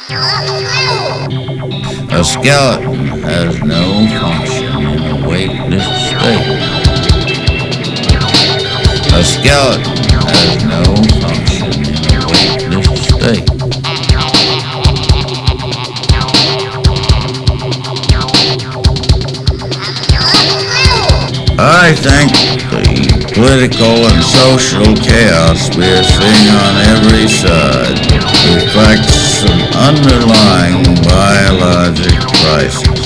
A skeleton has no function in a weightless state. A skeleton has no function in a weightless state. I think the political and social chaos we are seeing on every side reflects an underlying biologic crisis.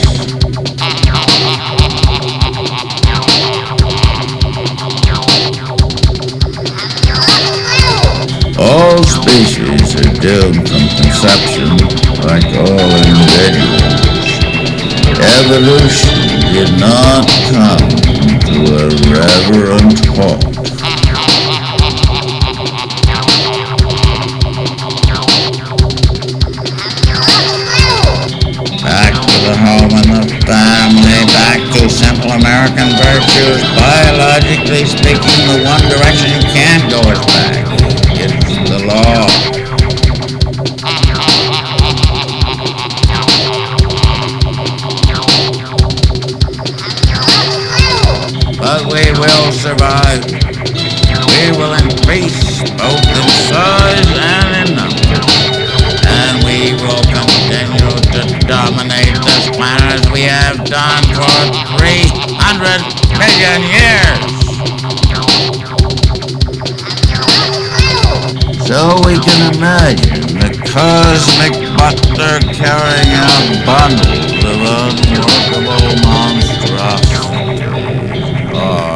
All species are doomed from conception, like all individuals. Evolution did not come to a reverent halt. Back to the home and the family, back to simple American virtues. Biologically speaking, the one direction you can't go is back. It's the law. But we will survive. We will increase both in size and in number. And we will continue to dominate this planet as we have done for 300 million years. So we can imagine the cosmic butler carrying out bundles of unworkable monstrosities.